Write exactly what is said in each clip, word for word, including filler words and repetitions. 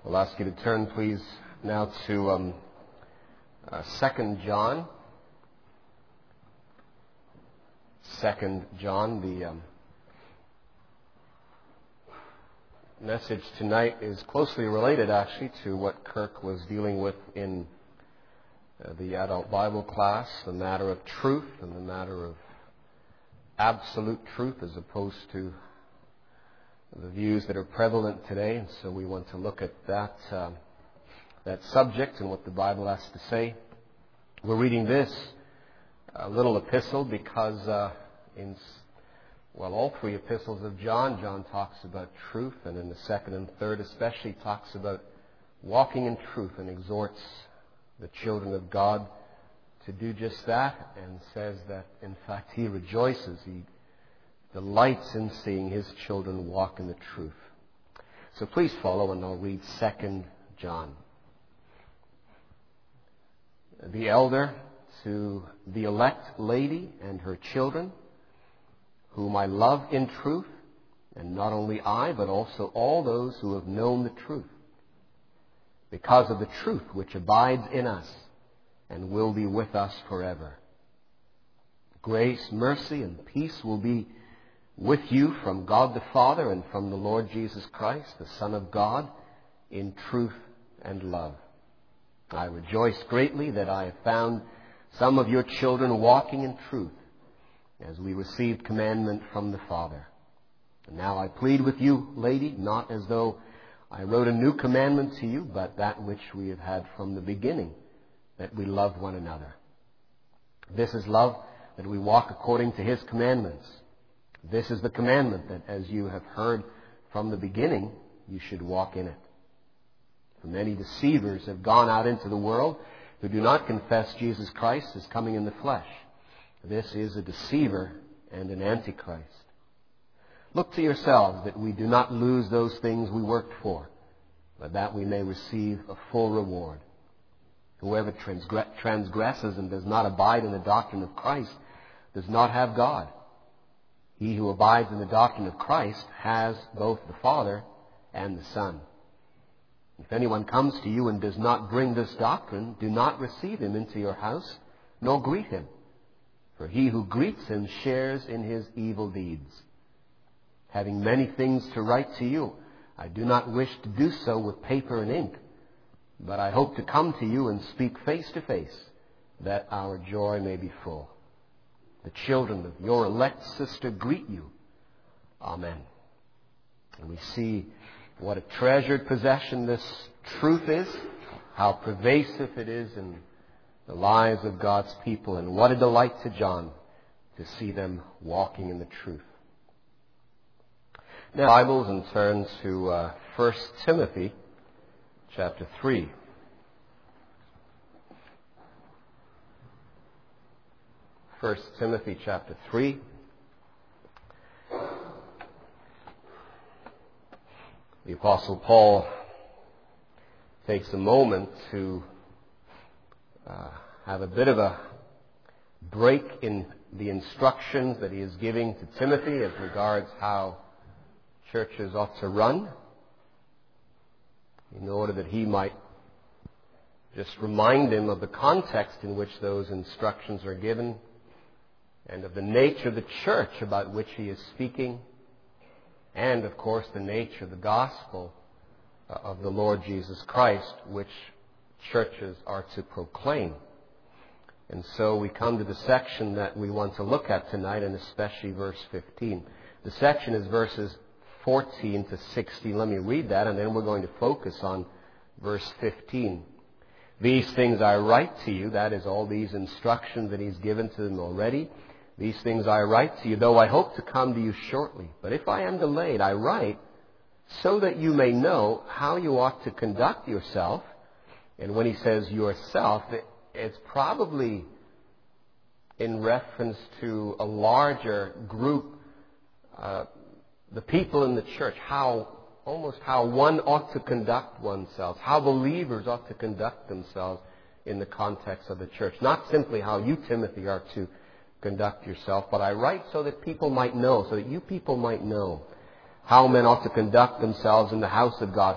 I'll ask you to turn, please, now to um, uh, Second John. Second John. The um, message tonight is closely related, actually, to what Kirk was dealing with in uh, the adult Bible class, the matter of truth and the matter of absolute truth as opposed to the views that are prevalent today. And so we want to look at that uh, that subject and what the Bible has to say. We're reading this uh, little epistle because uh, in well, all three epistles of John, John talks about truth, and in the second and third especially talks about walking in truth and exhorts the children of God to do just that, and says that in fact he rejoices, he delights in seeing his children walk in the truth. So please follow, and I'll read Second John. The elder to the elect lady and her children, whom I love in truth, and not only I, but also all those who have known the truth, because of the truth which abides in us and will be with us forever. Grace, mercy, and peace will be with you from God the Father and from the Lord Jesus Christ, the Son of God, in truth and love. I rejoice greatly that I have found some of your children walking in truth, as we received commandment from the Father. And now I plead with you, lady, not as though I wrote a new commandment to you, but that which we have had from the beginning, that we love one another. This is love, that we walk according to His commandments. This is the commandment, that as you have heard from the beginning, you should walk in it. For many deceivers have gone out into the world who do not confess Jesus Christ as coming in the flesh. This is a deceiver and an antichrist. Look to yourselves that we do not lose those things we worked for, but that we may receive a full reward. Whoever transgresses and does not abide in the doctrine of Christ does not have God. He who abides in the doctrine of Christ has both the Father and the Son. If anyone comes to you and does not bring this doctrine, do not receive him into your house, nor greet him. For he who greets him shares in his evil deeds. Having many things to write to you, I do not wish to do so with paper and ink, but I hope to come to you and speak face to face, that our joy may be full. The children of your elect sister greet you. Amen. And we see what a treasured possession this truth is, how pervasive it is in the lives of God's people, and what a delight to John to see them walking in the truth. Now, Bibles, and turn to uh, First Timothy chapter three. First Timothy chapter three. The Apostle Paul takes a moment to uh, have a bit of a break in the instructions that he is giving to Timothy as regards how churches ought to run, in order that he might just remind him of the context in which those instructions are given, and of the nature of the church about which he is speaking, and, of course, the nature of the gospel of the Lord Jesus Christ, which churches are to proclaim. And so we come to the section that we want to look at tonight, and especially verse fifteen. The section is verses fourteen to sixteen. Let me read that, and then we're going to focus on verse fifteen. These things I write to you, that is all these instructions that he's given to them already. These things I write to you, though I hope to come to you shortly. But if I am delayed, I write so that you may know how you ought to conduct yourself. And when he says yourself, it's probably in reference to a larger group, uh, the people in the church, how almost how one ought to conduct oneself, how believers ought to conduct themselves in the context of the church. Not simply how you, Timothy, are to conduct yourself, but I write so that people might know, so that you people might know how men ought to conduct themselves in the house of God,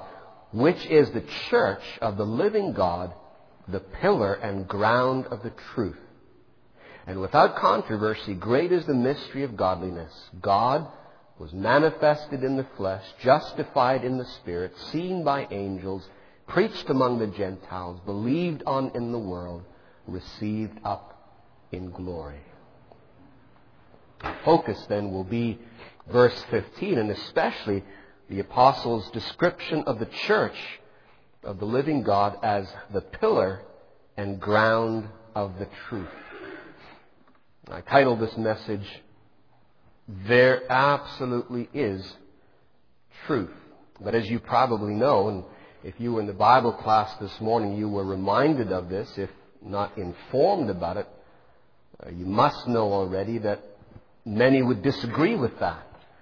which is the church of the living God, the pillar and ground of the truth. And without controversy, great is the mystery of godliness. God was manifested in the flesh, justified in the Spirit, seen by angels, preached among the Gentiles, believed on in the world, received up in glory. Our focus then will be verse fifteen, and especially the apostle's description of the church of the living God as the pillar and ground of the truth. I titled this message, There Absolutely Is Truth. But as you probably know, and if you were in the Bible class this morning, you were reminded of this, if not informed about it, uh, you must know already that many would disagree with that.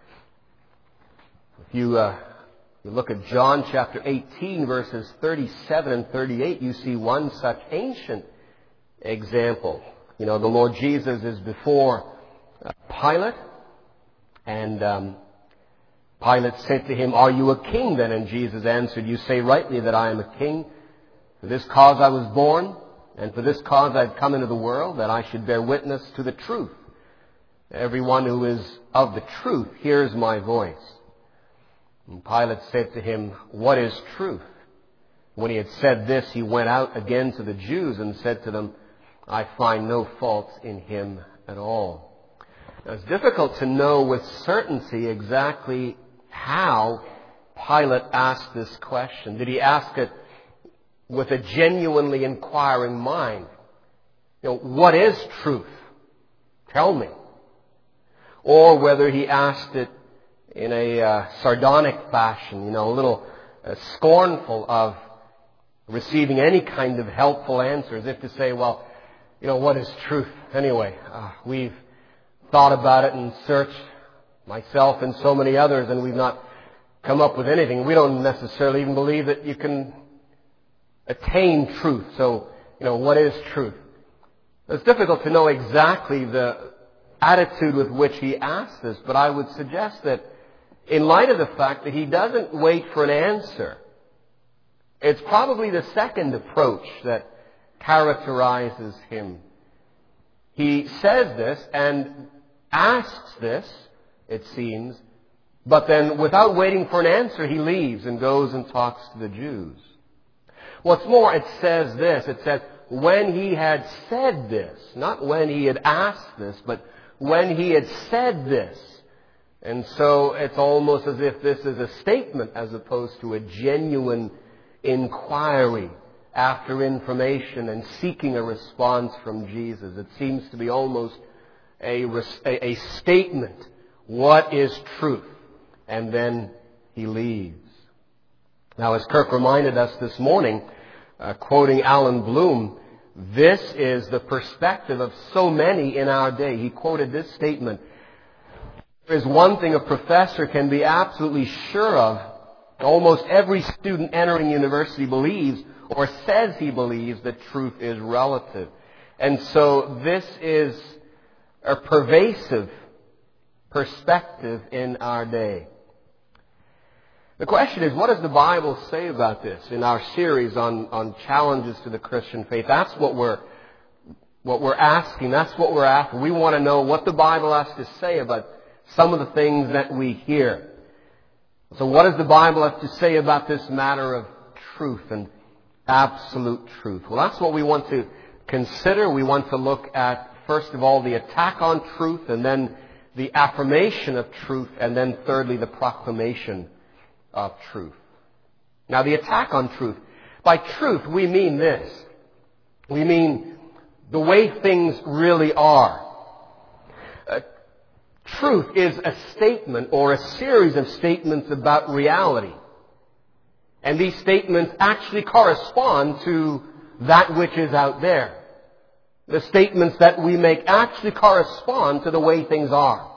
If you, uh, you look at John chapter eighteen, verses thirty-seven and thirty-eight, you see one such ancient example. You know, the Lord Jesus is before uh, Pilate, and um, Pilate said to him, "Are you a king then?" And Jesus answered, "You say rightly that I am a king. For this cause I was born, and for this cause I have come into the world, that I should bear witness to the truth. Everyone who is of the truth hears my voice." And Pilate said to him, "What is truth?" When he had said this, he went out again to the Jews and said to them, "I find no fault in him at all." Now, it's difficult to know with certainty exactly how Pilate asked this question. Did he ask it with a genuinely inquiring mind? You know, what is truth? Tell me. Or whether he asked it in a uh, sardonic fashion, you know, a little uh, scornful of receiving any kind of helpful answer, as if to say, well, you know, what is truth anyway? Uh, we've thought about it and searched, myself and so many others, and we've not come up with anything. We don't necessarily even believe that you can attain truth. So, you know, what is truth? It's difficult to know exactly the attitude with which he asked this, but I would suggest that in light of the fact that he doesn't wait for an answer, it's probably the second approach that characterizes him. He says this and asks this, it seems, but then without waiting for an answer, he leaves and goes and talks to the Jews. What's more, it says this, it says, when he had said this, not when he had asked this, but when he had said this. And so it's almost as if this is a statement as opposed to a genuine inquiry after information and seeking a response from Jesus. It seems to be almost a, a, a statement. What is truth? And then he leaves. Now, as Kirk reminded us this morning, uh, quoting Alan Bloom, this is the perspective of so many in our day. He quoted this statement: "There is one thing a professor can be absolutely sure of. Almost every student entering university believes or says he believes that truth is relative." And so this is a pervasive perspective in our day. The question is, what does the Bible say about this? In our series on, on challenges to the Christian faith, that's what we're what we're asking. That's what we're after. We want to know what the Bible has to say about some of the things that we hear. So what does the Bible have to say about this matter of truth and absolute truth? Well, that's what we want to consider. We want to look at, first of all, the attack on truth, and then the affirmation of truth, and then thirdly, the proclamation of truth. Now, the attack on truth. By truth, we mean this. We mean the way things really are. Uh, truth is a statement or a series of statements about reality. And these statements actually correspond to that which is out there. The statements that we make actually correspond to the way things are.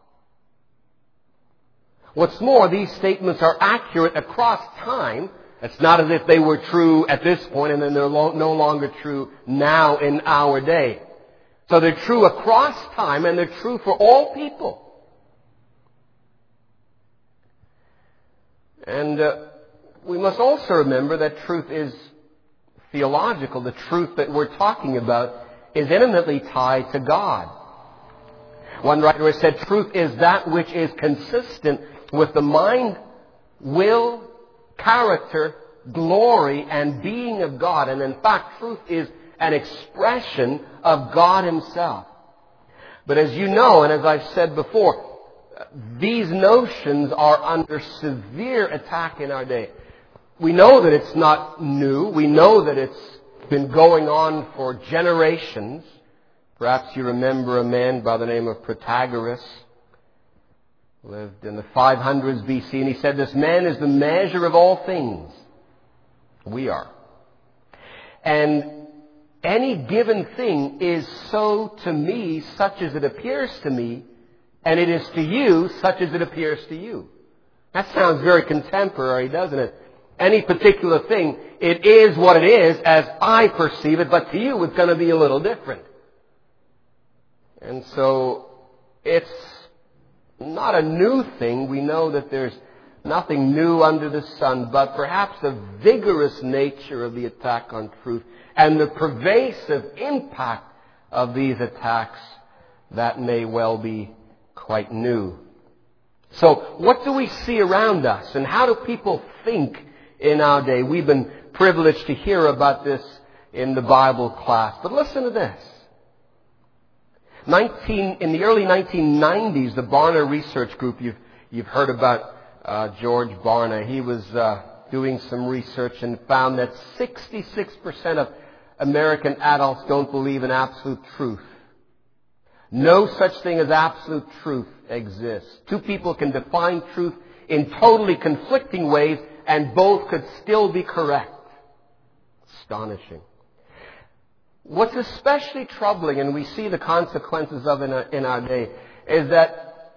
What's more, these statements are accurate across time. It's not as if they were true at this point and then they're lo- no longer true now in our day. So they're true across time, and they're true for all people. And uh, we must also remember that truth is theological. The truth that we're talking about is intimately tied to God. One writer has said, truth is that which is consistent with the mind, will, character, glory, and being of God. And in fact, truth is an expression of God Himself. But as you know, and as I've said before, these notions are under severe attack in our day. We know that it's not new. We know that it's been going on for generations. Perhaps you remember a man by the name of Protagoras, lived in the five hundreds B C, and he said, this man is the measure of all things. We are. And any given thing is so to me, such as it appears to me, and it is to you, such as it appears to you. That sounds very contemporary, doesn't it? Any particular thing, it is what it is as I perceive it, but to you it's going to be a little different. And so it's not a new thing. We know that there's nothing new under the sun, but perhaps the vigorous nature of the attack on truth and the pervasive impact of these attacks, that may well be quite new. So what do we see around us, and how do people think in our day? We've been privileged to hear about this in the Bible class. But listen to this. nineteen in the early nineteen nineties, the Barna Research Group, you've, you've heard about uh, George Barna. He was uh, doing some research and found that sixty-six percent of American adults don't believe in absolute truth. No such thing as absolute truth exists. Two people can define truth in totally conflicting ways, and both could still be correct. Astonishing. What's especially troubling, and we see the consequences of it in our, in our day, is that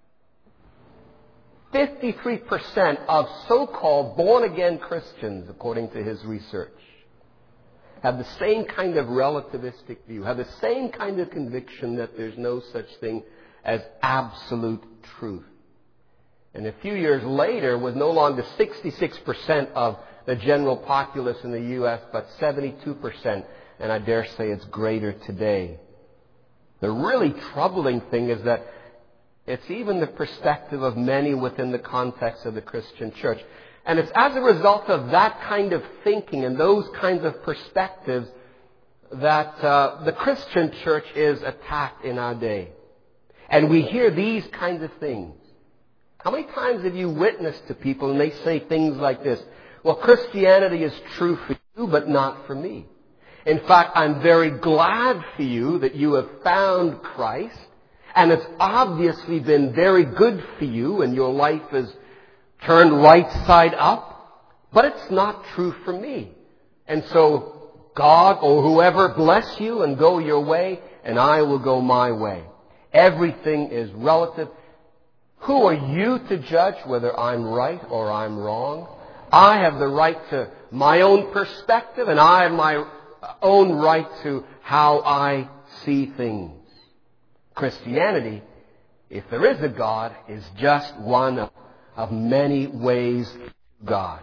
fifty-three percent of so-called born-again Christians, according to his research, have the same kind of relativistic view, have the same kind of conviction that there's no such thing as absolute truth. And a few years later, was no longer sixty-six percent of the general populace in the U S, but seventy-two percent. And I dare say it's greater today. The really troubling thing is that it's even the perspective of many within the context of the Christian church. And it's as a result of that kind of thinking and those kinds of perspectives that uh, the Christian church is attacked in our day. And we hear these kinds of things. How many times have you witnessed to people and they say things like this? Well, Christianity is true for you, but not for me. In fact, I'm very glad for you that you have found Christ, and it's obviously been very good for you, and your life has turned right side up, but it's not true for me. And so God or whoever bless you and go your way, and I will go my way. Everything is relative. Who are you to judge whether I'm right or I'm wrong? I have the right to my own perspective, and I have my own right to how I see things. Christianity, if there is a God, is just one of, of many ways to God.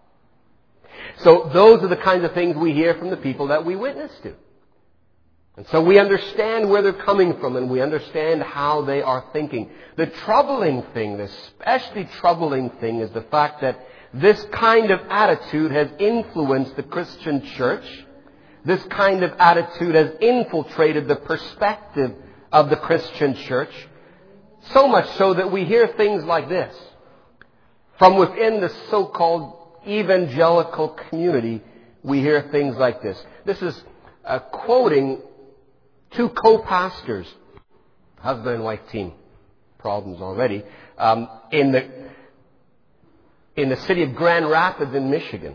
So those are the kinds of things we hear from the people that we witness to. And so we understand where they're coming from, and we understand how they are thinking. The troubling thing, the especially troubling thing, is the fact that this kind of attitude has influenced the Christian church. This kind of attitude has infiltrated the perspective of the Christian church, so much so that we hear things like this. From within the so-called evangelical community, we hear things like this. This is uh, quoting two co-pastors, husband and wife team, problems already, um, in the in the city of Grand Rapids in Michigan.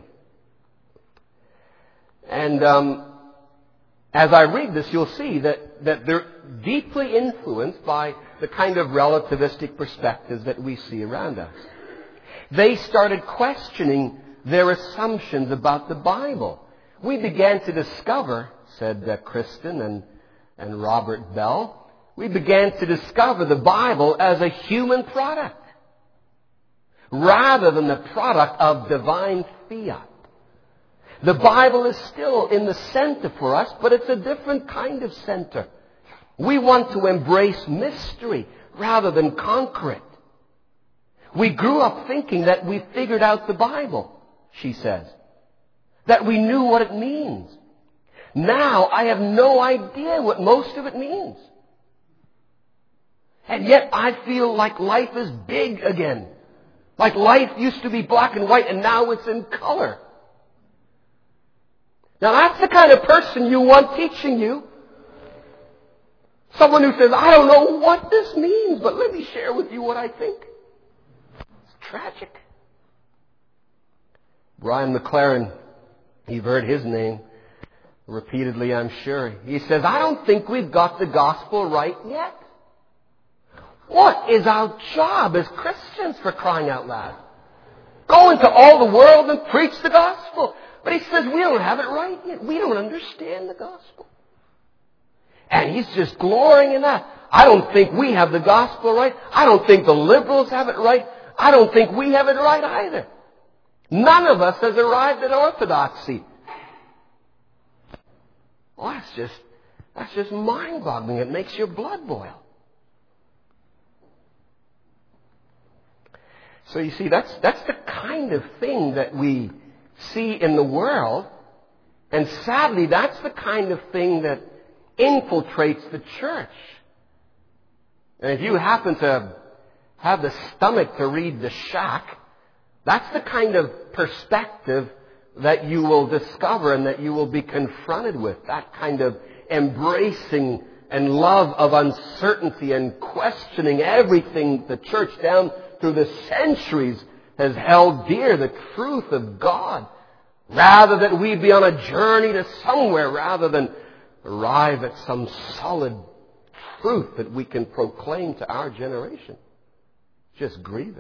And um, as I read this, you'll see that, that they're deeply influenced by the kind of relativistic perspectives that we see around us. They started questioning their assumptions about the Bible. We began to discover, said uh, Kristen and, and Robert Bell, we began to discover the Bible as a human product. rather than the product of divine fiat. The Bible is still in the center for us, but it's a different kind of center. We want to embrace mystery rather than conquer it. We grew up thinking that we figured out the Bible, she says. That we knew what it means. Now I have no idea what most of it means. And yet I feel like life is big again. Like life used to be black and white and now it's in color. Now that's the kind of person you want teaching you. Someone who says, I don't know what this means, but let me share with you what I think. It's tragic. Brian McLaren, you've heard his name repeatedly, I'm sure. He says, I don't think we've got the gospel right yet. What is our job as Christians, for crying out loud? Go into all the world and preach the gospel. But he says, we don't have it right yet. We don't understand the gospel. And he's just glorying in that. I don't think we have the gospel right. I don't think the liberals have it right. I don't think we have it right either. None of us has arrived at orthodoxy. Well, that's just, that's just mind-boggling. It makes your blood boil. So you see, that's, that's the kind of thing that we see in the world. And sadly, that's the kind of thing that infiltrates the church. And if you happen to have the stomach to read The Shack, that's the kind of perspective that you will discover and that you will be confronted with. That kind of embracing and love of uncertainty and questioning everything the church down through the centuries has held dear, the truth of God. Rather that we be on a journey to somewhere, rather than arrive at some solid truth that we can proclaim to our generation. Just grievous.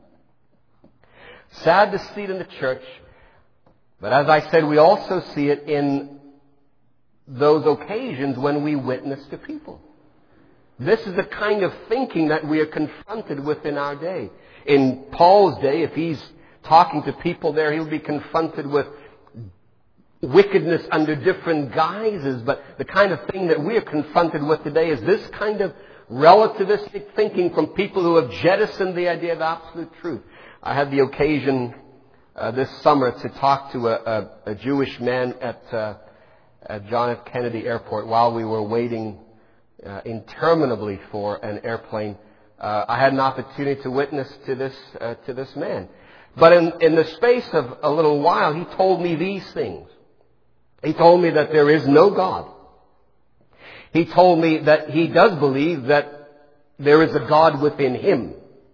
Sad to see it in the church, but as I said, we also see it in those occasions when we witness to people. This is the kind of thinking that we are confronted with in our day. In Paul's day, if he's talking to people there, he'll be confronted with wickedness under different guises. But the kind of thing that we are confronted with today is this kind of relativistic thinking from people who have jettisoned the idea of absolute truth. I had the occasion uh, this summer to talk to a, a, a Jewish man at, uh, at John F. Kennedy Airport while we were waiting uh, interminably for an airplane. Uh, I had an opportunity to witness to this uh, to this man. But in, in the space of a little while, he told me these things. He told me that there is no God. He told me that he does believe that there is a God within him.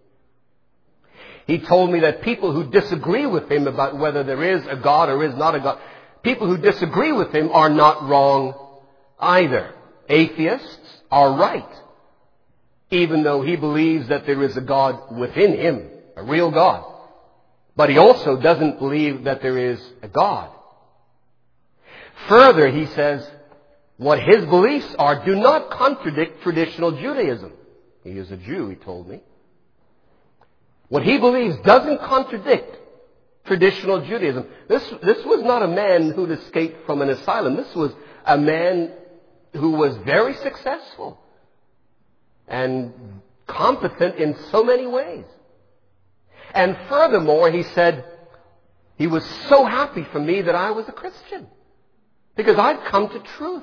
He told me that people who disagree with him about whether there is a God or is not a God, people who disagree with him are not wrong either. Atheists are right, even though he believes that there is a God within him, a real God. But he also doesn't believe that there is a God. Further, he says, what his beliefs are do not contradict traditional Judaism. He is a Jew, he told me. What he believes doesn't contradict traditional Judaism. This, this was not a man who'd escaped from an asylum. This was a man who was very successful and competent in so many ways. And furthermore, he said, he was so happy for me that I was a Christian, because I'd come to truth.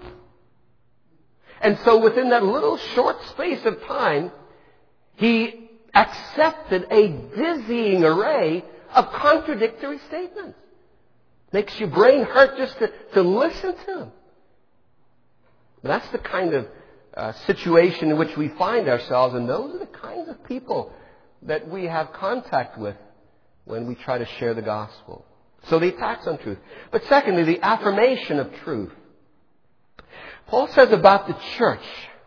And so within that little short space of time, he accepted a dizzying array of contradictory statements. Makes your brain hurt just to, to listen to them. But that's the kind of uh, situation in which we find ourselves, and those are the kinds of people that we have contact with when we try to share the gospel. So the attacks on truth. But secondly, the affirmation of truth. Paul says about the church,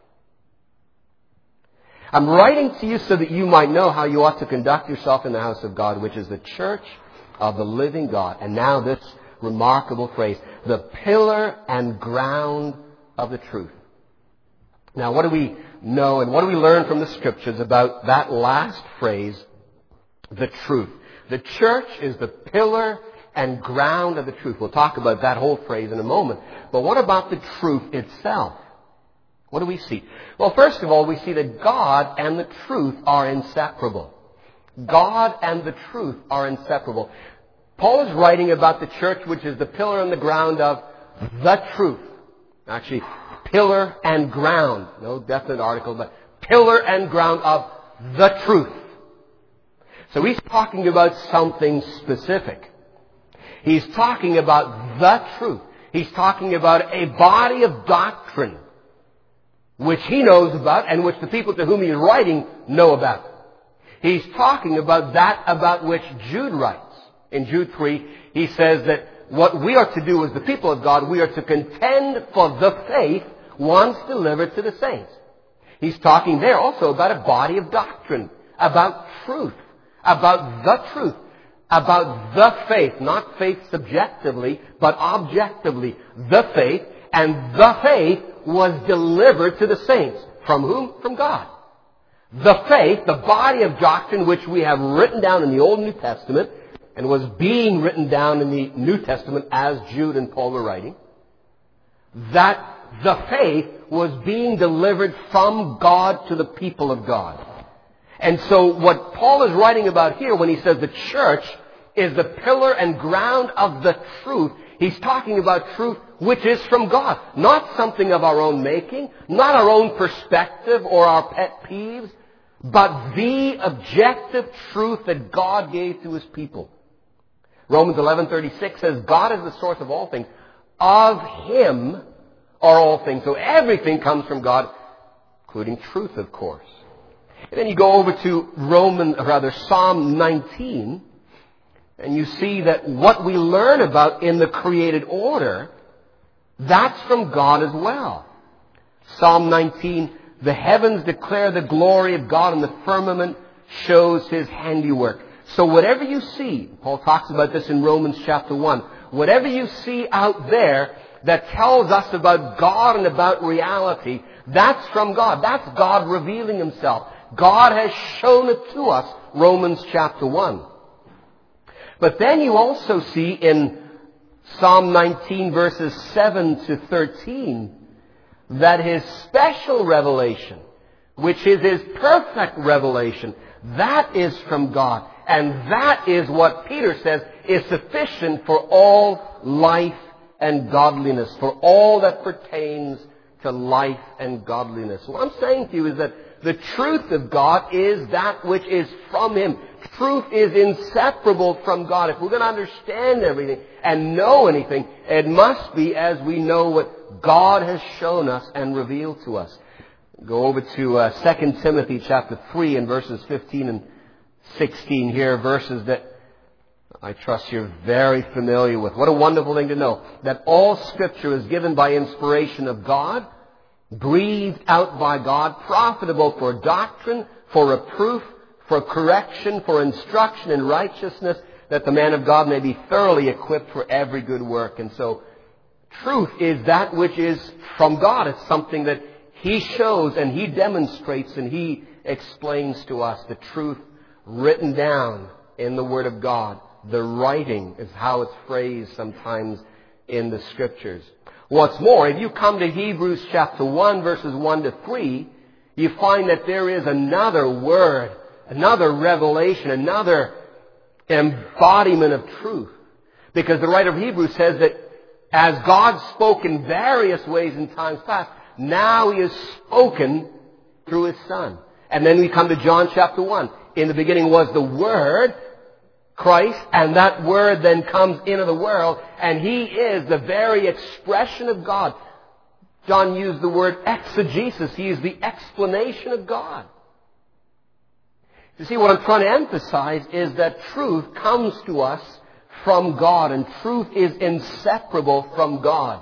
I'm writing to you so that you might know how you ought to conduct yourself in the house of God, which is the church of the living God. And now this remarkable phrase, the pillar and ground of the truth. Now, what do we know and what do we learn from the Scriptures about that last phrase, the truth. The church is the pillar and ground of the truth. We'll talk about that whole phrase in a moment. But what about the truth itself? What do we see? Well, first of all, we see that God and the truth are inseparable. God and the truth are inseparable. Paul is writing about the church, which is the pillar and the ground of the truth. Actually, pillar and ground. No definite article, but pillar and ground of the truth. So he's talking about something specific. He's talking about the truth. He's talking about a body of doctrine which he knows about and which the people to whom he's writing know about. He's talking about that about which Jude writes. In Jude three, he says that what we are to do as the people of God, we are to contend for the faith once delivered to the saints. He's talking there also about a body of doctrine, about truth, about the truth, about the faith, not faith subjectively, but objectively, the faith, and the faith was delivered to the saints. From whom? From God. The faith, the body of doctrine which we have written down in the Old and New Testament, and was being written down in the New Testament as Jude and Paul were writing, that the faith was being delivered from God to the people of God. And so what Paul is writing about here when he says the church is the pillar and ground of the truth, he's talking about truth which is from God. Not something of our own making, not our own perspective or our pet peeves, but the objective truth that God gave to His people. Romans eleven thirty-six says, God is the source of all things. Of Him are all things. So everything comes from God, including truth, of course. And then you go over to Roman, or rather Psalm nineteen, and you see that what we learn about in the created order, that's from God as well. Psalm nineteen, the heavens declare the glory of God, and the firmament shows His handiwork. So whatever you see, Paul talks about this in Romans chapter one, whatever you see out there that tells us about God and about reality, that's from God. That's God revealing Himself. God has shown it to us, Romans chapter one. But then you also see in Psalm nineteen verses seven to thirteen that His special revelation, which is His perfect revelation, that is from God. And that is what Peter says is sufficient for all life and godliness, for all that pertains to life and godliness. What I'm saying to you is that the truth of God is that which is from Him. Truth is inseparable from God. If we're going to understand everything and know anything, it must be as we know what God has shown us and revealed to us. Go over to uh, Second Timothy chapter three and verses fifteen and sixteen here, verses that I trust you're very familiar with. What a wonderful thing to know, that all Scripture is given by inspiration of God, breathed out by God, profitable for doctrine, for reproof, for correction, for instruction in righteousness, that the man of God may be thoroughly equipped for every good work. And so, truth is that which is from God. It's something that He shows and He demonstrates and He explains to us. The truth written down in the Word of God. The writing is how it's phrased sometimes in the Scriptures. What's more, if you come to Hebrews chapter one, verses one to three, you find that there is another word, another revelation, another embodiment of truth. Because the writer of Hebrews says that as God spoke in various ways in times past, now He has spoken through His Son. And then we come to John chapter one. In the beginning was the Word, Christ, and that Word then comes into the world, and He is the very expression of God. John used the word exegesis. He is the explanation of God. You see, what I'm trying to emphasize is that truth comes to us from God, and truth is inseparable from God.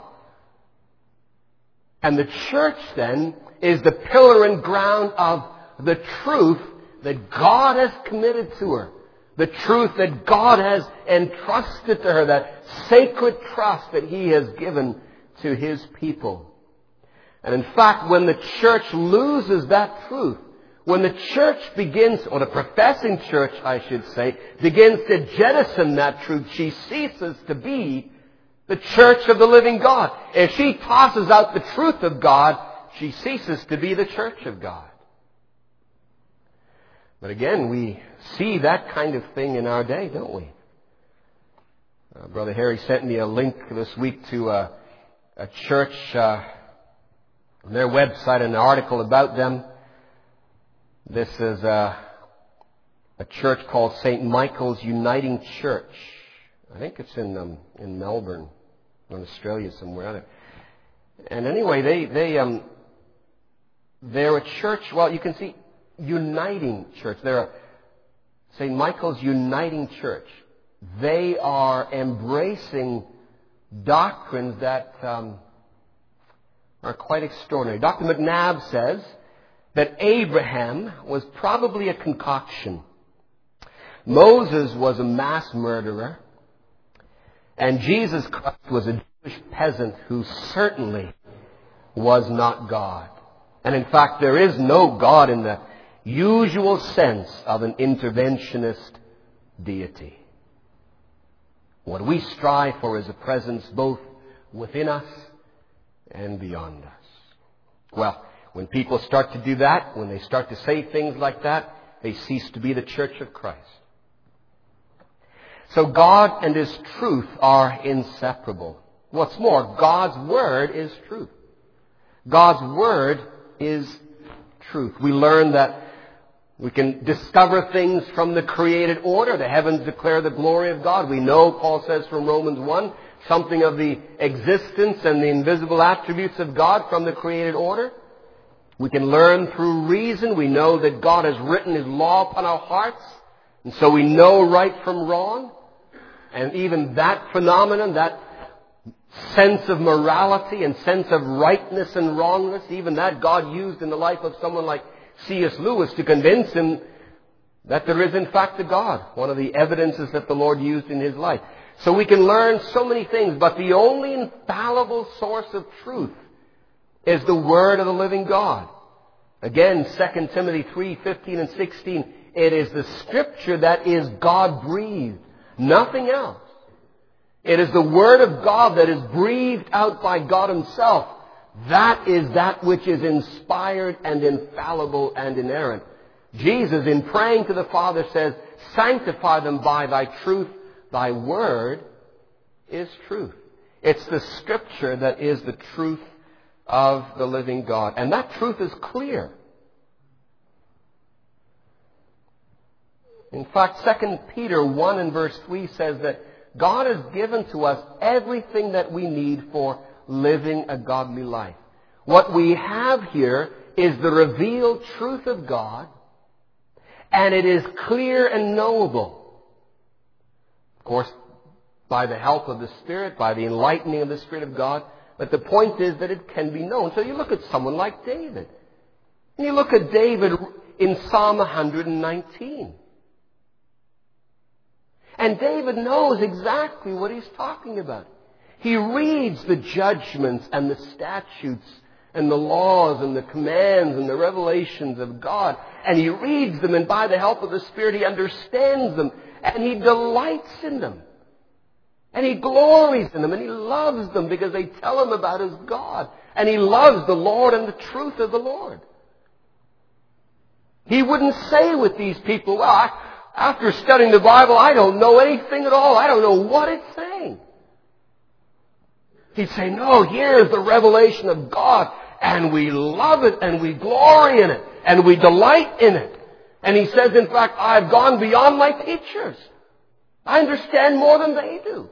And the church, then, is the pillar and ground of the truth that God has committed to her. The truth that God has entrusted to her, that sacred trust that He has given to His people. And in fact, when the church loses that truth, When the church begins, or the professing church, I should say, begins to jettison that truth, she ceases to be the church of the living God. If she tosses out the truth of God, she ceases to be the church of God. But again, we see that kind of thing in our day, don't we? Uh, Brother Harry sent me a link this week to a, a church, uh, on their website, an article about them. This is a, a church called Saint Michael's Uniting Church. I think it's in um, in Melbourne, in Australia somewhere. And anyway, they they um they're a church. Well, you can see uniting church. They're a Saint Michael's Uniting Church. They are embracing doctrines that um, are quite extraordinary. Doctor McNabb says that Abraham was probably a concoction. Moses was a mass murderer. And Jesus Christ was a Jewish peasant who certainly was not God. And in fact, there is no God in the usual sense of an interventionist deity. What we strive for is a presence both within us and beyond us. Well, when people start to do that, when they start to say things like that, they cease to be the church of Christ. So God and His truth are inseparable. What's more, God's Word is truth. God's Word is truth. We learn that we can discover things from the created order. The heavens declare the glory of God. We know, Paul says from Romans one, something of the existence and the invisible attributes of God from the created order. We can learn through reason. We know that God has written His law upon our hearts. And so we know right from wrong. And even that phenomenon, that sense of morality and sense of rightness and wrongness, even that God used in the life of someone like C S Lewis to convince him that there is in fact a God. One of the evidences that the Lord used in His life. So we can learn so many things, but the only infallible source of truth is the Word of the living God. Again, Second Timothy three fifteen and sixteen, it is the Scripture that is God-breathed. Nothing else. It is the Word of God that is breathed out by God Himself. That is that which is inspired and infallible and inerrant. Jesus, in praying to the Father, says, sanctify them by Thy truth. Thy Word is truth. It's the Scripture that is the truth of the living God. And that truth is clear. In fact, Second Peter one and verse three says that God has given to us everything that we need for living a godly life. What we have here is the revealed truth of God, and it is clear and knowable. Of course, by the help of the Spirit, by the enlightening of the Spirit of God, but the point is that it can be known. So you look at someone like David. And you look at David in Psalm one nineteen. And David knows exactly what he's talking about. He reads the judgments and the statutes and the laws and the commands and the revelations of God. And he reads them, and by the help of the Spirit he understands them. And he delights in them. And he glories in them, and he loves them because they tell him about his God. And he loves the Lord and the truth of the Lord. He wouldn't say with these people, well, I, after studying the Bible, I don't know anything at all. I don't know what it's saying. He'd say, no, here's the revelation of God, and we love it, and we glory in it, and we delight in it. And he says, in fact, I've gone beyond my teachers. I understand more than they do.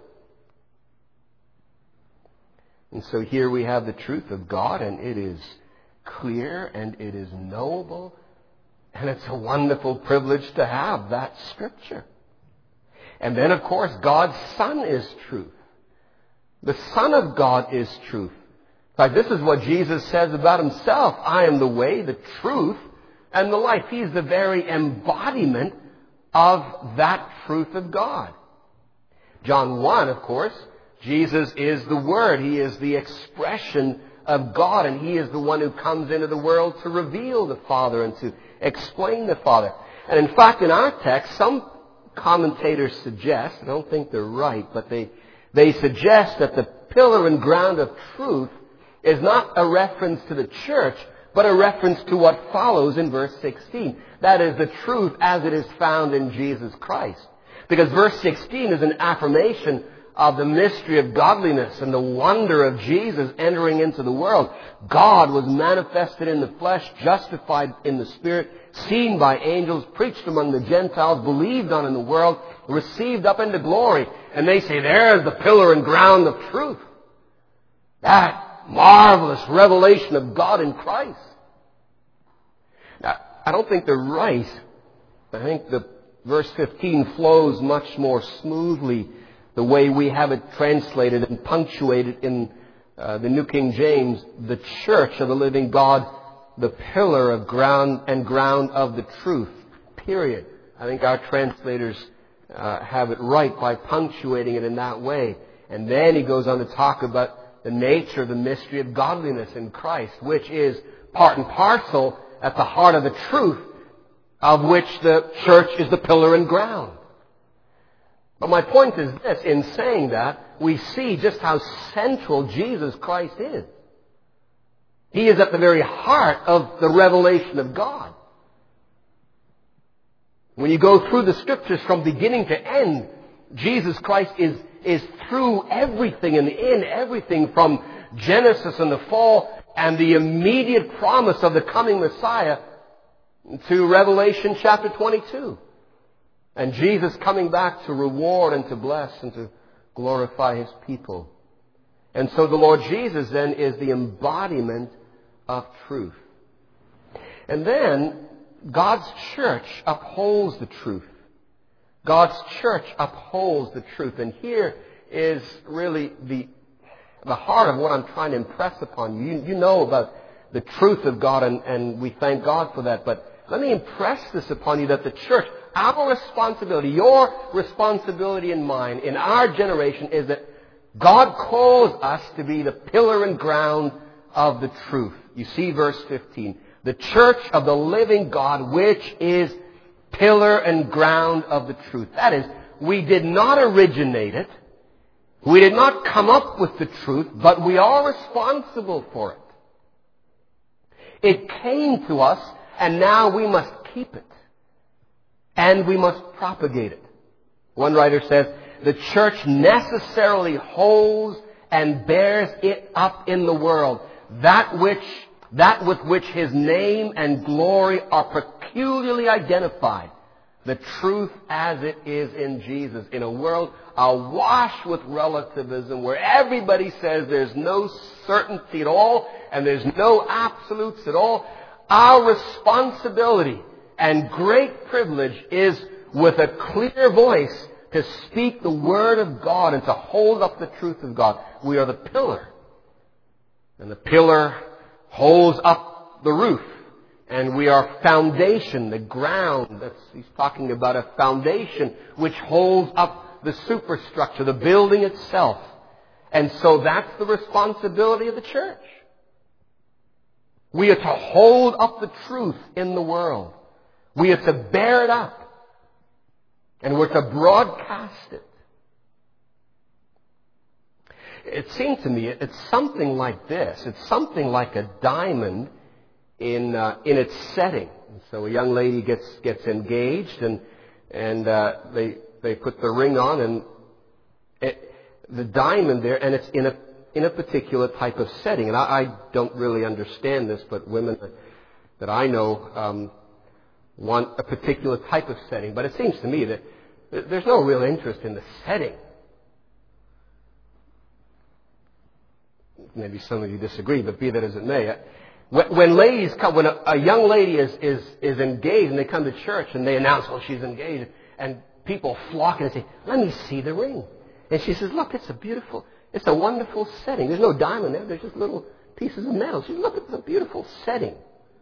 And so here we have the truth of God, and it is clear, and it is knowable, and it's a wonderful privilege to have that Scripture. And then, of course, God's Son is truth. The Son of God is truth. In fact, this is what Jesus says about Himself. I am the way, the truth, and the life. He is the very embodiment of that truth of God. John one, of course, Jesus is the Word. He is the expression of God, and He is the one who comes into the world to reveal the Father and to explain the Father. And in fact, in our text, some commentators suggest, I don't think they're right, but they, they suggest that the pillar and ground of truth is not a reference to the church, but a reference to what follows in verse sixteen. That is the truth as it is found in Jesus Christ. Because verse sixteen is an affirmation of the mystery of godliness and the wonder of Jesus entering into the world. God was manifested in the flesh, justified in the Spirit, seen by angels, preached among the Gentiles, believed on in the world, received up into glory. And they say, there's the pillar and ground of truth. That marvelous revelation of God in Christ. Now, I don't think they're right. I think the verse fifteen flows much more smoothly the way we have it translated and punctuated in uh, the New King James, the church of the living God, the pillar of ground and ground of the truth. Period. I think our translators uh, have it right by punctuating it in that way. And then he goes on to talk about the nature of the mystery of godliness in Christ, which is part and parcel at the heart of the truth of which the church is the pillar and ground. But my point is this, in saying that, we see just how central Jesus Christ is. He is at the very heart of the revelation of God. When you go through the Scriptures from beginning to end, Jesus Christ is is through everything and in everything, from Genesis and the fall and the immediate promise of the coming Messiah to Revelation chapter twenty-two. And Jesus coming back to reward and to bless and to glorify His people. And so the Lord Jesus then is the embodiment of truth. And then God's church upholds the truth. God's church upholds the truth. And here is really the, the heart of what I'm trying to impress upon you. You, you know about the truth of God, and, and we thank God for that. But let me impress this upon you, that the church, our responsibility, your responsibility and mine in our generation, is that God calls us to be the pillar and ground of the truth. You see verse fifteen. The church of the living God, which is pillar and ground of the truth. That is, we did not originate it. We did not come up with the truth, but we are responsible for it. It came to us, and now we must keep it. And we must propagate it. One writer says, the church necessarily holds and bears it up in the world. That which, that with which His name and glory are peculiarly identified. The truth as it is in Jesus. In a world awash with relativism, where everybody says there's no certainty at all and there's no absolutes at all, our responsibility and great privilege is, with a clear voice, to speak the Word of God and to hold up the truth of God. We are the pillar. And the pillar holds up the roof. And we are foundation, the ground. That's, he's talking about a foundation which holds up the superstructure, the building itself. And so that's the responsibility of the church. We are to hold up the truth in the world. We are to bear it up. And we're to broadcast it. It seems to me it's something like this. It's something like a diamond in uh, in its setting. And so a young lady gets gets engaged, and and uh, they they put the ring on, and it, the diamond there, and it's in a in a particular type of setting. And I, I don't really understand this, but women that I know um, want a particular type of setting. But it seems to me that there's no real interest in the setting. Maybe some of you disagree, but be that as it may. When, when ladies come, when a, a young lady is, is, is engaged and they come to church and they announce, well, she's engaged, and people flock and say, let me see the ring. And she says, look, it's a beautiful, it's a wonderful setting. There's no diamond there. There's just little pieces of metal. She says, look, it's a beautiful setting.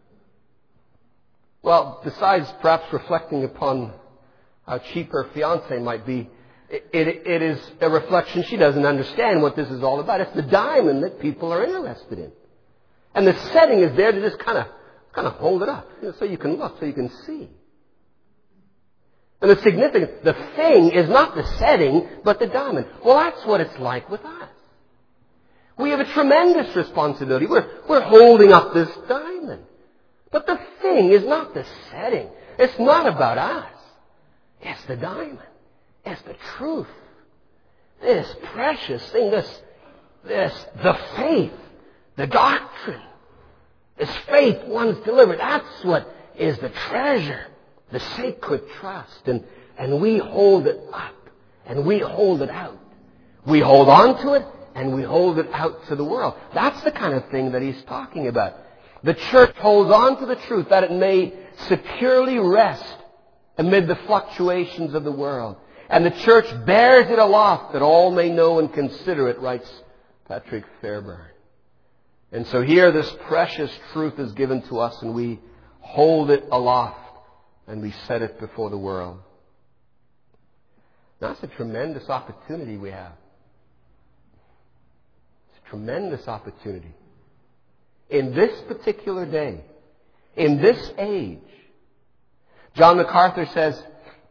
Well, besides perhaps reflecting upon how cheap her fiance might be, It, it, it is a reflection she doesn't understand what this is all about. It's the diamond that people are interested in. And the setting is there to just kind of kind of hold it up, you know, so you can look, so you can see. And the significance, the thing is not the setting, but the diamond. Well, that's what it's like with us. We have a tremendous responsibility. We're, we're holding up this diamond. But the thing is not the setting. It's not about us. It's the diamond. It's the truth. This precious thing, this, this, the faith, the doctrine. This faith once delivered. That's what is the treasure, the sacred trust. And, and we hold it up. And we hold it out. We hold on to it. And we hold it out to the world. That's the kind of thing that he's talking about. The church holds on to the truth that it may securely rest amid the fluctuations of the world. And the church bears it aloft that all may know and consider it, writes Patrick Fairbairn. And so here this precious truth is given to us and we hold it aloft and we set it before the world. That's a tremendous opportunity we have. Tremendous opportunity. In this particular day, in this age, John MacArthur says,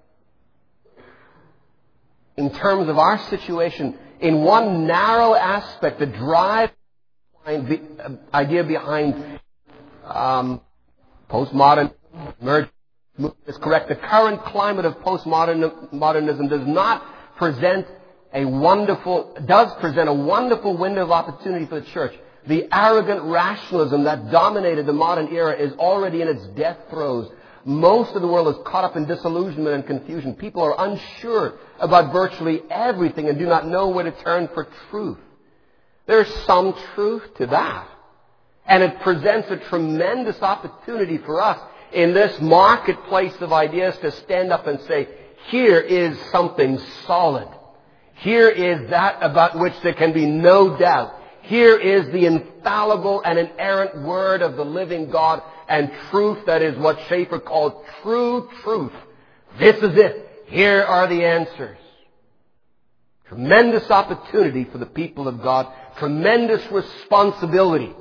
in terms of our situation, in one narrow aspect, the drive, the idea behind um, postmodern emergence is correct. The current climate of postmodernism does not present a wonderful, does present a wonderful window of opportunity for the church. The arrogant rationalism that dominated the modern era is already in its death throes. Most of the world is caught up in disillusionment and confusion. People are unsure about virtually everything and do not know where to turn for truth. There's some truth to that. And it presents a tremendous opportunity for us in this marketplace of ideas to stand up and say, here is something solid. Here is that about which there can be no doubt. Here is the infallible and inerrant Word of the living God and truth that is what Schaeffer called true truth. This is it. Here are the answers. Tremendous opportunity for the people of God. Tremendous responsibility.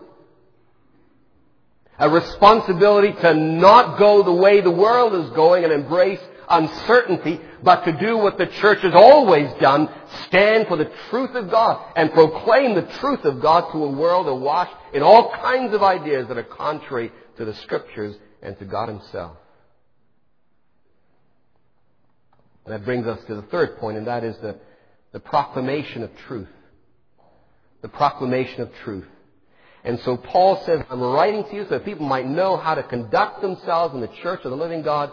A responsibility to not go the way the world is going and embrace uncertainty, but to do what the church has always done, stand for the truth of God and proclaim the truth of God to a world awash in all kinds of ideas that are contrary to the Scriptures and to God Himself. And that brings us to the third point, and that is the, the proclamation of truth. The proclamation of truth. And so Paul says, I'm writing to you so that people might know how to conduct themselves in the church of the living God.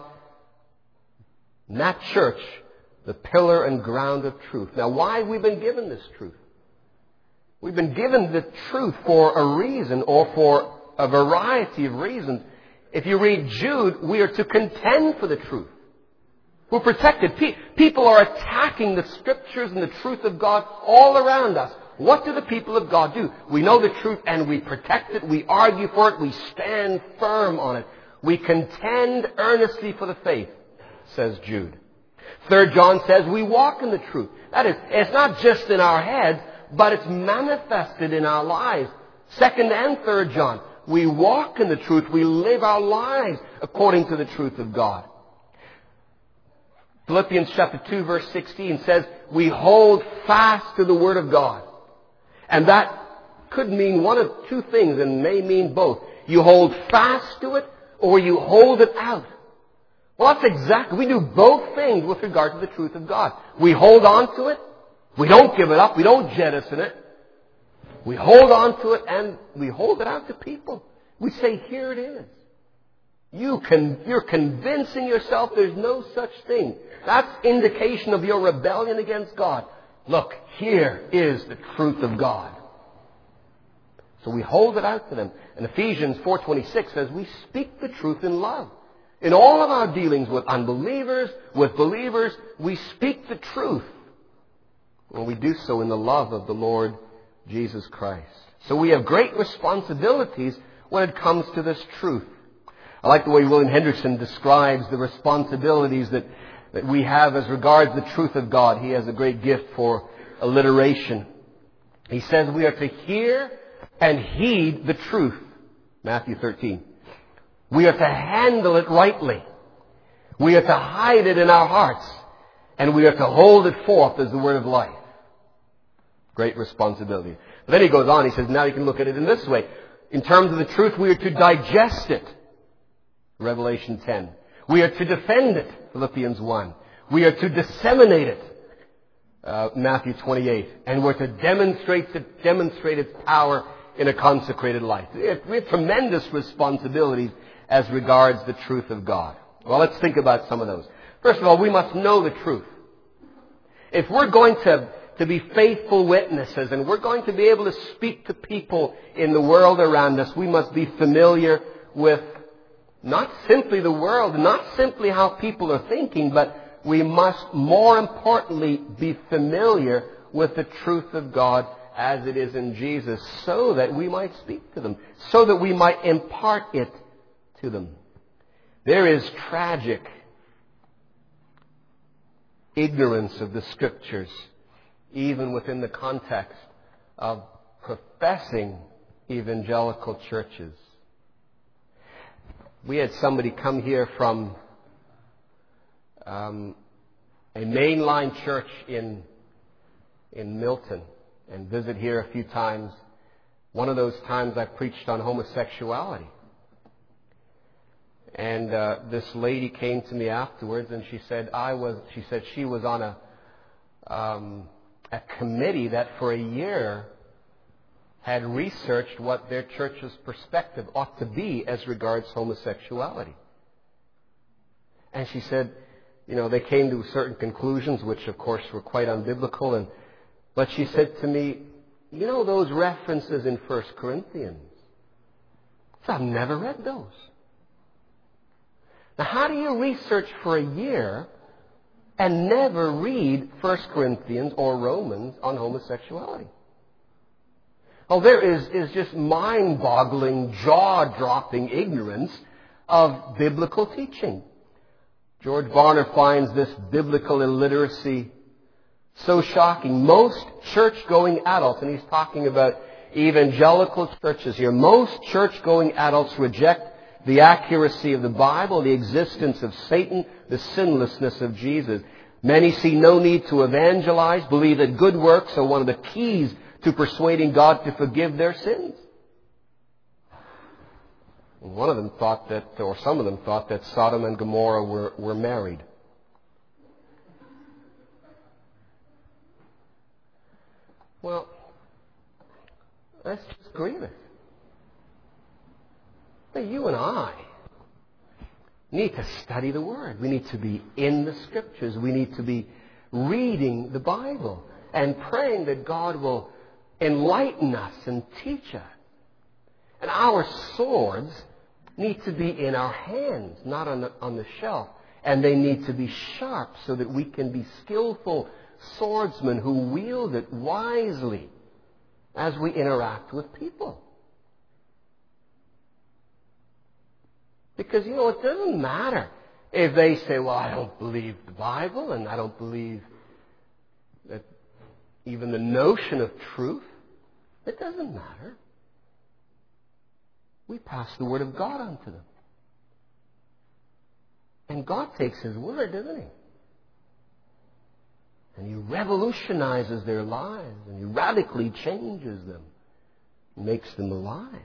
In that church, the pillar and ground of truth. Now, why have we been given this truth? We've been given the truth for a reason or for a variety of reasons. If you read Jude, we are to contend for the truth. We're protected. Pe- people are attacking the Scriptures and the truth of God all around us. What do the people of God do? We know the truth and we protect it. We argue for it. We stand firm on it. We contend earnestly for the faith, says Jude. Third John says we walk in the truth. That is, it's not just in our heads, but it's manifested in our lives. Second and third John, we walk in the truth. We live our lives according to the truth of God. Philippians chapter two verse sixteen says we hold fast to the Word of God. And that could mean one of two things and may mean both. You hold fast to it or you hold it out. Well, that's exactly, we do both things with regard to the truth of God. We hold on to it. We don't give it up. We don't jettison it. We hold on to it and we hold it out to people. We say, here it is. You can, you're convincing yourself there's no such thing. That's indication of your rebellion against God. Look, here is the truth of God. So we hold it out to them. And Ephesians four twenty-six says we speak the truth in love. In all of our dealings with unbelievers, with believers, we speak the truth. Well, we do so in the love of the Lord Jesus Christ. So we have great responsibilities when it comes to this truth. I like the way William Henderson describes the responsibilities that, that we have as regards the truth of God. He has a great gift for alliteration. He says we are to hear and heed the truth. Matthew thirteen. We are to handle it rightly. We are to hide it in our hearts. And we are to hold it forth as the word of life. Great responsibility. But then he goes on, he says, now you can look at it in this way. In terms of the truth, we are to digest it. Revelation ten. We are to defend it. Philippians one. We are to disseminate it. Uh, Matthew twenty-eight. And we're to demonstrate, to demonstrate its power in a consecrated life. We have tremendous responsibilities as regards the truth of God. Well, let's think about some of those. First of all, we must know the truth. If we're going to, to be faithful witnesses and we're going to be able to speak to people in the world around us, we must be familiar with not simply the world, not simply how people are thinking, but we must more importantly be familiar with the truth of God as it is in Jesus, so that we might speak to them, so that we might impart it to them. There is tragic ignorance of the Scriptures, even within the context of professing evangelical churches. We had somebody come here from um, a mainline church in in Milton and visit here a few times. One of those times I preached on homosexuality. And uh, this lady came to me afterwards, and she said, "I was." She said she was on a um, a committee that for a year had researched what their church's perspective ought to be as regards homosexuality. And she said, you know, they came to certain conclusions, which of course were quite unbiblical. And but she said to me, "You know those references in First Corinthians? So I've never read those." Now, how do you research for a year and never read First Corinthians or Romans on homosexuality? Well, there is, is just mind-boggling, jaw-dropping ignorance of biblical teaching. George Barner finds this biblical illiteracy so shocking. Most church-going adults, and he's talking about evangelical churches here, most church-going adults reject the accuracy of the Bible, the existence of Satan, the sinlessness of Jesus. Many see no need to evangelize, believe that good works are one of the keys to persuading God to forgive their sins. And one of them thought that, or some of them thought that Sodom and Gomorrah were, were married. Well, that's just grievous. But you and I need to study the Word. We need to be in the Scriptures. We need to be reading the Bible and praying that God will enlighten us and teach us. And our swords need to be in our hands, not on the, on the shelf. And they need to be sharp so that we can be skillful swordsmen who wield it wisely as we interact with people. Because, you know, it doesn't matter if they say, well, I don't believe the Bible and I don't believe that even the notion of truth. It doesn't matter. We pass the Word of God on to them. And God takes His Word, doesn't He? And He revolutionizes their lives and He radically changes them, makes them alive.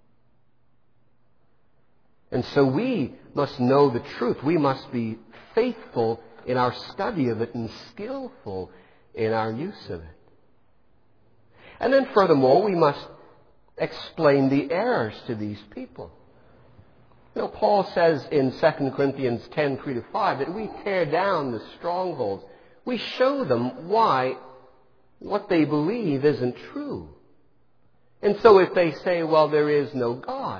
And so we must know the truth. We must be faithful in our study of it and skillful in our use of it. And then furthermore, we must explain the errors to these people. You know, Paul says in Second Corinthians ten, three to five, that we tear down the strongholds. We show them why what they believe isn't true. And so if they say, well, there is no God,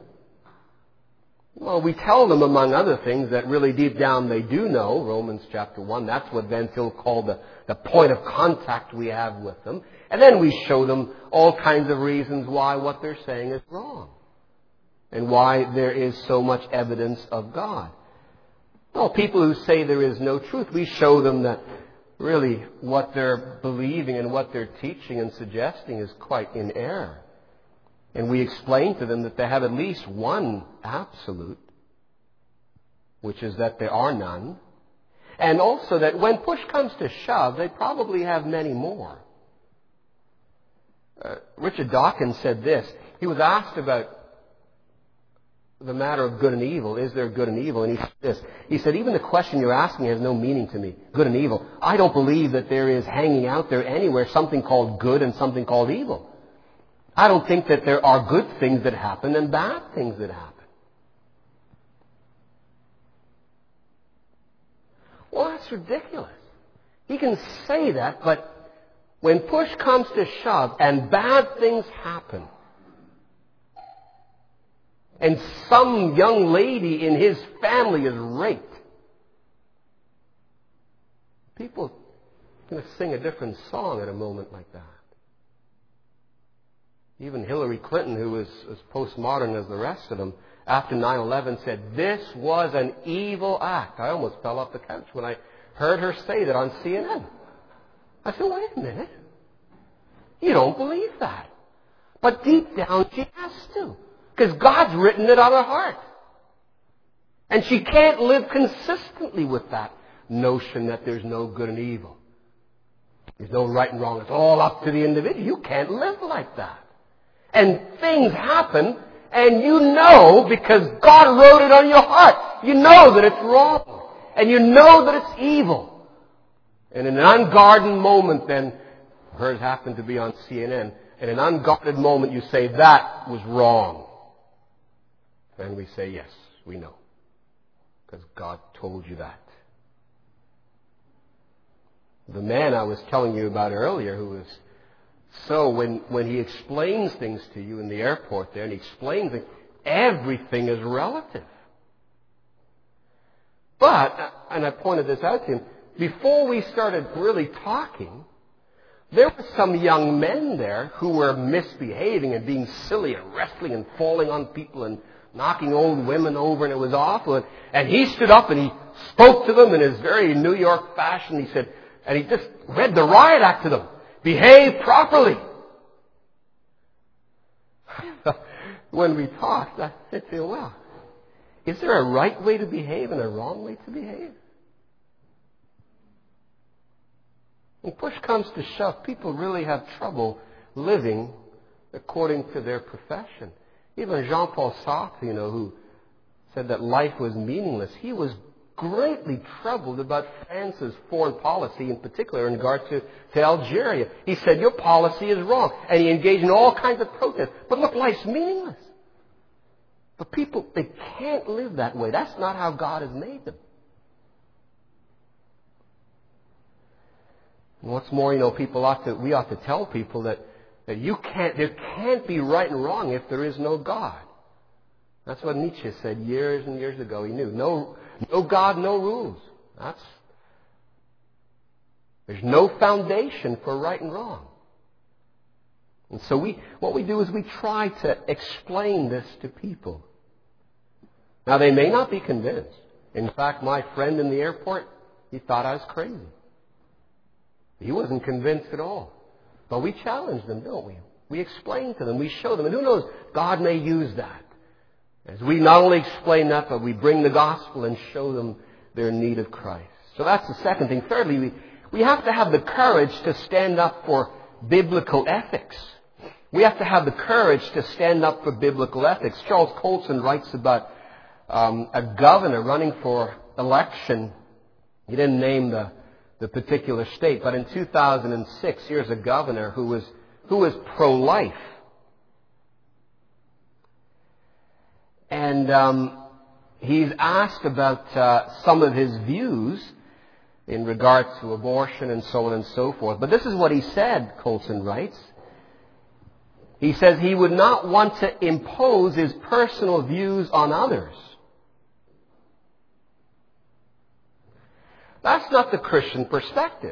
well, we tell them, among other things, that really deep down they do know, Romans chapter one. That's what Van Til called the, the point of contact we have with them. And then we show them all kinds of reasons why what they're saying is wrong. And why there is so much evidence of God. Well, people who say there is no truth, we show them that really what they're believing and what they're teaching and suggesting is quite in error. And we explain to them that they have at least one absolute, which is that there are none. And also that when push comes to shove, they probably have many more. Uh, Richard Dawkins said this. He was asked about the matter of good and evil. Is there good and evil? And he said this. He said, even the question you're asking has no meaning to me. Good and evil. I don't believe that there is hanging out there anywhere something called good and something called evil. I don't think that there are good things that happen and bad things that happen. Well, that's ridiculous. He can say that, but when push comes to shove and bad things happen, and some young lady in his family is raped, people are going to sing a different song at a moment like that. Even Hillary Clinton, who was as postmodern as the rest of them, after nine eleven said, this was an evil act. I almost fell off the couch when I heard her say that on C N N. I said, wait a minute. You don't believe that. But deep down she has to. Because God's written it on her heart. And she can't live consistently with that notion that there's no good and evil. There's no right and wrong. It's all up to the individual. You can't live like that. And things happen, and you know, because God wrote it on your heart, you know that it's wrong. And you know that it's evil. And in an unguarded moment then, hers happened to be on C N N, in an unguarded moment you say, that was wrong. And we say, yes, we know. Because God told you that. The man I was telling you about earlier who was so, when, when he explains things to you in the airport there, and he explains it, everything is relative. But, and I pointed this out to him, before we started really talking, there were some young men there who were misbehaving and being silly and wrestling and falling on people and knocking old women over, and it was awful. And he stood up and he spoke to them in his very New York fashion. He said, and he just read the riot act to them. Behave properly. When we talked, I said to him, well, is there a right way to behave and a wrong way to behave? When push comes to shove, people really have trouble living according to their profession. Even Jean-Paul Sartre, you know, who said that life was meaningless, he was greatly troubled about France's foreign policy, in particular in regard to, to Algeria. He said, your policy is wrong. And he engaged in all kinds of protests. But look, life's meaningless. But people, they can't live that way. That's not how God has made them. And what's more, you know, people ought to, we ought to tell people that, that you can't, there can't be right and wrong if there is no God. That's what Nietzsche said years and years ago. He knew. No, no God, no rules. That's, there's no foundation for right and wrong. And so we, what we do is we try to explain this to people. Now they may not be convinced. In fact, my friend in the airport, he thought I was crazy. He wasn't convinced at all. But we challenge them, don't we? We explain to them, we show them, and who knows, God may use that. As we not only explain that, but we bring the gospel and show them their need of Christ. So that's the second thing. Thirdly, we, we have to have the courage to stand up for biblical ethics. We have to have the courage to stand up for biblical ethics. Charles Colson writes about um, a governor running for election. He didn't name the, the particular state, but in two thousand six, here's a governor who was, who was pro-life. And um, he's asked about uh, some of his views in regard to abortion and so on and so forth. But this is what he said, Colson writes. He says he would not want to impose his personal views on others. That's not the Christian perspective.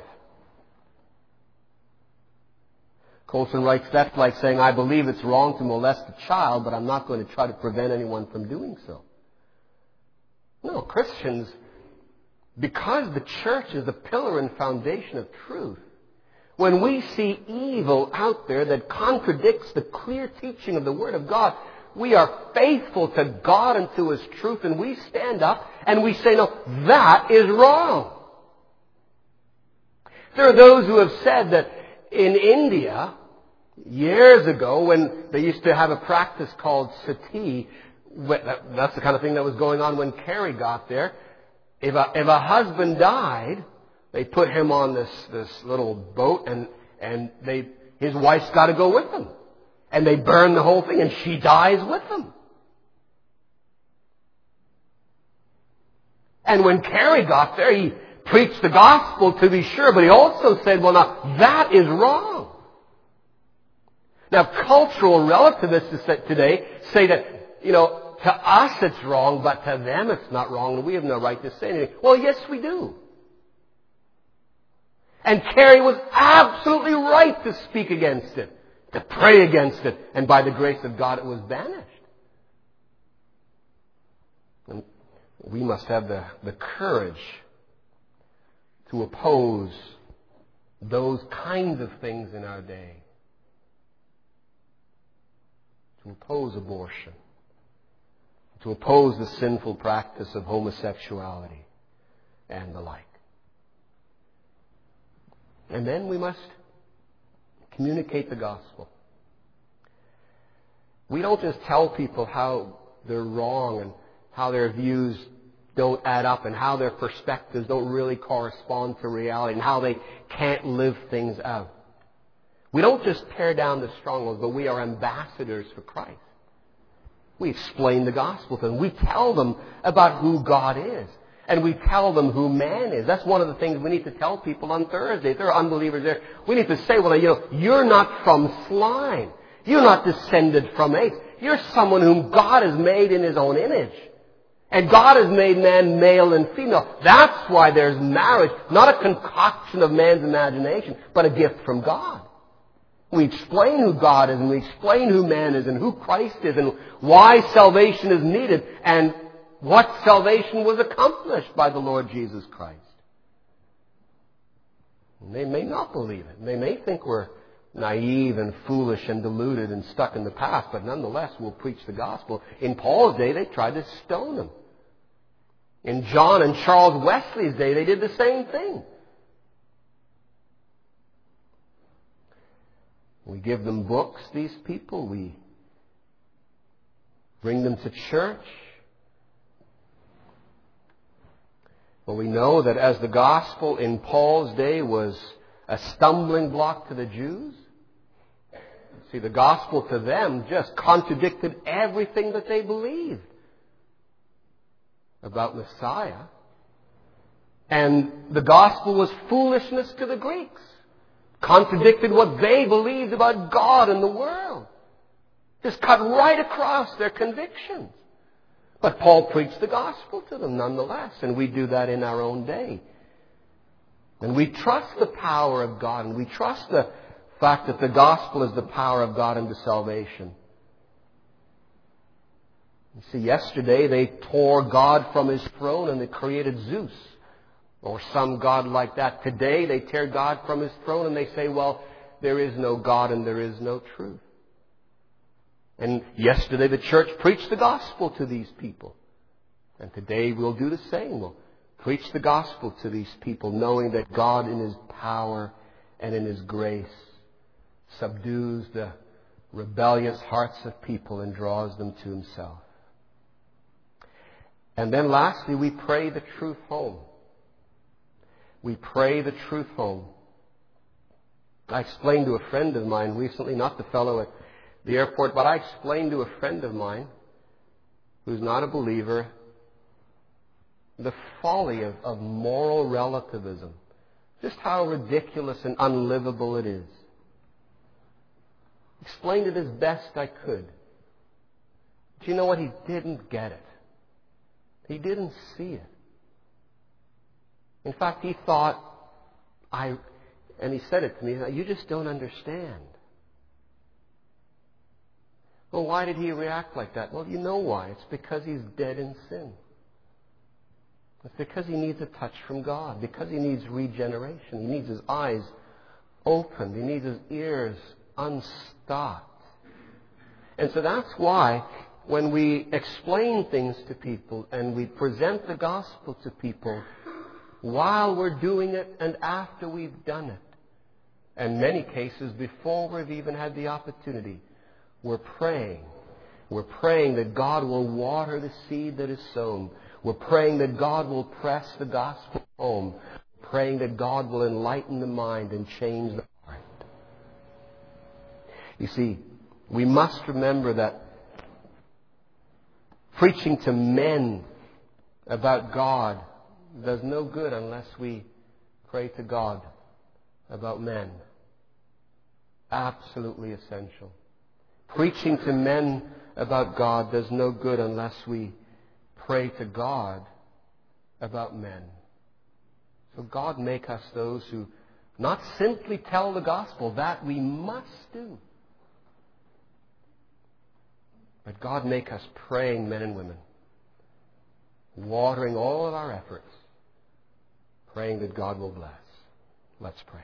Colson writes, that's like saying, I believe it's wrong to molest a child, but I'm not going to try to prevent anyone from doing so. No, Christians, because the church is the pillar and foundation of truth, When we see evil out there that contradicts the clear teaching of the Word of God, we are faithful to God and to His truth, and we stand up and we say, no, that is wrong. There are those who have said that in India, years ago, when they used to have a practice called sati, that's the kind of thing that was going on when Carrie got there. If a, if a husband died, they put him on this, this little boat, and, and they, his wife's got to go with him. And they burn the whole thing, and she dies with him. And when Carrie got there, he preached the gospel, to be sure, but he also said, well, now, that is wrong. Now, cultural relativists today say that, you know, to us it's wrong, but to them it's not wrong, and we have no right to say anything. Well, yes, we do. And Carrie was absolutely right to speak against it, to pray against it, and by the grace of God it was banished. And we must have the, the courage to oppose those kinds of things in our day. To oppose abortion. To oppose the sinful practice of homosexuality and the like. And then we must communicate the gospel. We don't just tell people how they're wrong and how their views don't add up and how their perspectives don't really correspond to reality and how they can't live things out. We don't just tear down the strongholds, but we are ambassadors for Christ. We explain the gospel to them. We tell them about who God is. And we tell them who man is. That's one of the things we need to tell people on Thursday. If there are unbelievers there, we need to say, well, you know, you're not from swine. You're not descended from apes. You're someone whom God has made in His own image. And God has made man male and female. That's why there's marriage. Not a concoction of man's imagination, but a gift from God. We explain who God is, and we explain who man is, and who Christ is, and why salvation is needed, and what salvation was accomplished by the Lord Jesus Christ. And they may not believe it. They may think we're naive and foolish and deluded and stuck in the past, but nonetheless we'll preach the gospel. In Paul's day, they tried to stone him. In John and Charles Wesley's day, they did the same thing. We give them books, these people. We bring them to church. But we know that as the gospel in Paul's day was a stumbling block to the Jews, see, the gospel to them just contradicted everything that they believed about Messiah. And the gospel was foolishness to the Greeks. Contradicted what they believed about God and the world. Just cut right across their convictions. But Paul preached the gospel to them nonetheless, and we do that in our own day. And we trust the power of God, and we trust the fact that the gospel is the power of God unto salvation. You see, yesterday they tore God from His throne and they created Zeus, or some god like that. Today they tear God from His throne and they say, well, there is no God and there is no truth. And yesterday the church preached the gospel to these people. And today we'll do the same. We'll preach the gospel to these people, knowing that God in His power and in His grace subdues the rebellious hearts of people and draws them to Himself. And then lastly, we pray the truth home. We pray the truth home. I explained to a friend of mine recently, not the fellow at the airport, but I explained to a friend of mine who's not a believer the folly of, of moral relativism. Just how ridiculous and unlivable it is. Explained it as best I could. But you know what? He didn't get it. He didn't see it. In fact, he thought, I, and he said it to me, he said, you just don't understand. Well, why did he react like that? Well, you know why. It's because he's dead in sin. It's because he needs a touch from God. Because he needs regeneration. He needs his eyes opened. He needs his ears unstopped. And so that's why when we explain things to people and we present the gospel to people, while we're doing it and after we've done it, in many cases before we've even had the opportunity, we're praying. We're praying that God will water the seed that is sown. We're praying that God will press the gospel home. We're praying that God will enlighten the mind and change the heart. You see, we must remember that preaching to men about God does no good unless we pray to God about men. Absolutely essential. Preaching to men about God does no good unless we pray to God about men. So God make us those who not simply tell the gospel, that we must do, but God make us praying men and women, watering all of our efforts, praying that God will bless. Let's pray.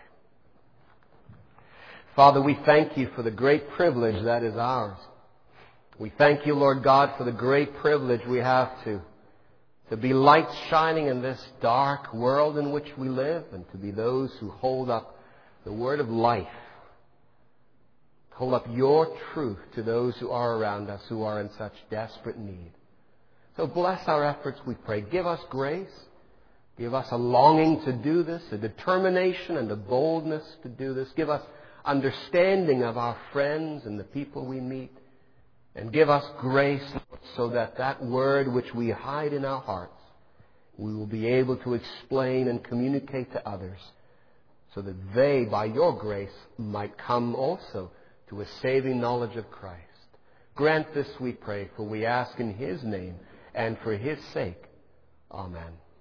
Father, we thank you for the great privilege that is ours. We thank you, Lord God, for the great privilege we have to, to be lights shining in this dark world in which we live, and to be those who hold up the word of life. Hold up your truth to those who are around us who are in such desperate need. So bless our efforts, we pray. Give us grace. Give us a longing to do this, a determination and a boldness to do this. Give us understanding of our friends and the people we meet. And give us grace so that that word which we hide in our hearts, we will be able to explain and communicate to others, so that they, by your grace, might come also to a saving knowledge of Christ. Grant this, we pray, for we ask in His name and for His sake. Amen.